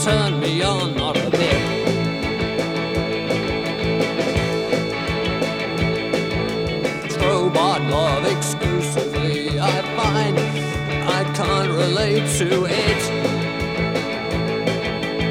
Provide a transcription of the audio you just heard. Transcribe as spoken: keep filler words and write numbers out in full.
turn me on, not a bit. Strobot love excuse.